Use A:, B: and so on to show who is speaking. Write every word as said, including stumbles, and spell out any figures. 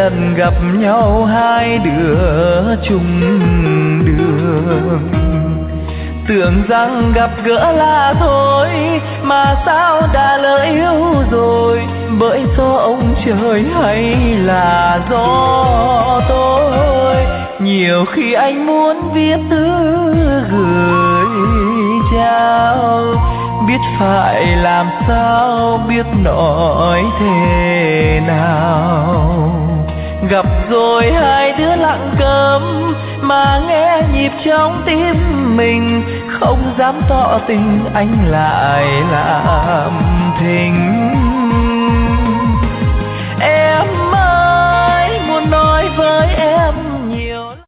A: lần gặp nhau hai đứa chung đường. Tưởng rằng gặp gỡ là thôi, mà sao đã lỡ yêu rồi, bởi do ông trời hay là do tôi. Nhiều khi anh muốn viết thư gửi trao, biết phải làm sao, biết nói thế nào. Gặp rồi hai đứa lặng câm, mà nghe nhịp trong tim mình, không dám tỏ tình anh lại làm thinh.